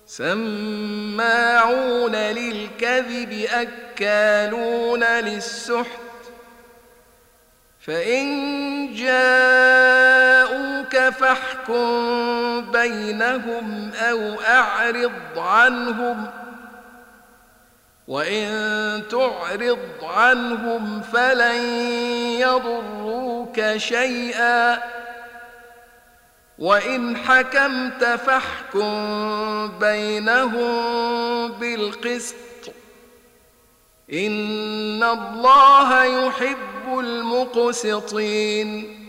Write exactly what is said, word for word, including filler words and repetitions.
سماعون للكذب أكالون للسحت فإن جاءوك فاحكم بينهم أو أعرض عنهم وإن تعرض عنهم فلن يضروك شيئا وإن حكمت فاحكم بينهم بالقسط إن الله يحب المقسطين